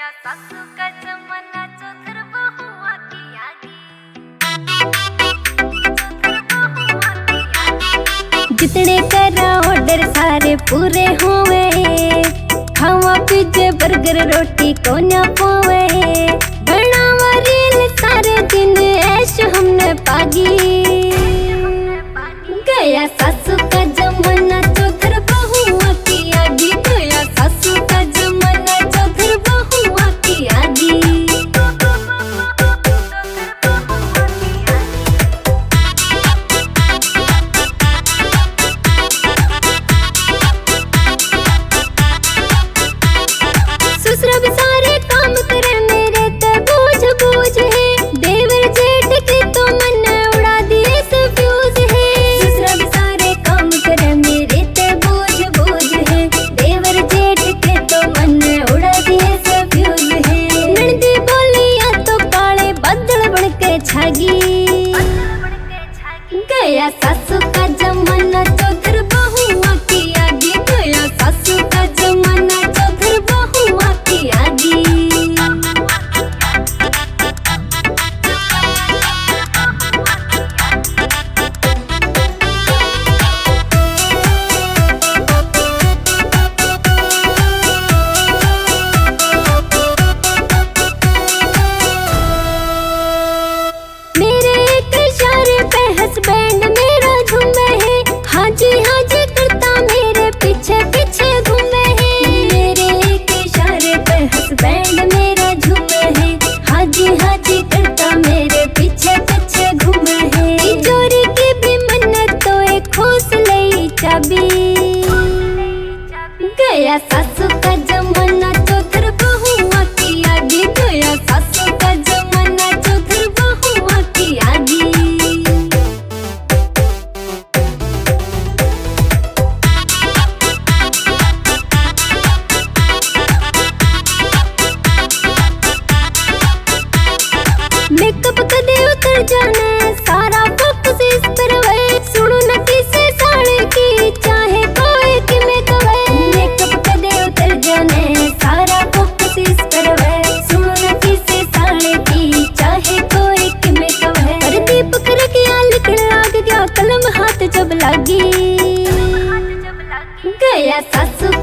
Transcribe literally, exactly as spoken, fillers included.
गया सासू का जमाना चौधर बहुआ की आगी, जितने करा ऑर्डर सारे पूरे हुए, खावा पिज्जे बर्गर रोटी को न पावे, बनावा रील सारे दिन ऐश हमने पागी। गया सासू का जमाना चौधर बहुआ की आगी, गया सासू का जमाना चौधर बहुआ की आगी। ससुरा भी सारे काम करे मेरे ते बोझ बोझ है, देवर जेठ के तो मन उड़ा दिए सब फ्यूज है। ससुरा भी सारे काम करे मेरे ते बोझ बोझ है, देवर जेठ के तो मन उड़ा दिए सब फ्यूज है। नंदी बोलिया तो काले बादल बन के छागी, गया सासू का जमाना चौधर बहुआ की आगी, गया सासू का जमाना चौधर बहुआ की आगी। मेरे एक इशारे पे हस्बैंड मेरा झूमे है, हाजी हाजी करता मेरे पीछे पीछे घूमे है। मेरे एक इशारे पे हस्बैंड मेरा झूमे है, हाजी हाजी करता मेरे पीछे पीछे घूमे है। तिजोरी की भी मन्नत तो एक खोस लई चाबी, गया सासू का जमाना चौधर बहुआ की आगी, गया सासू का जमाना चौधर बहुआ की आगी। मेकअप कदे उतर जाना सारा फोकस इस पर वे, सुनो न किसे साड़े की चाहे कोई कि मैं कवे। मेकअप कदे उतर जाना सारा फोकस इस पर वे, सुनो न किसे साड़े की चाहे कोई कि मैं कवे। अरे दीपक रखिया लिखने लाग गया कलम हाथ जब लागी, गया सासू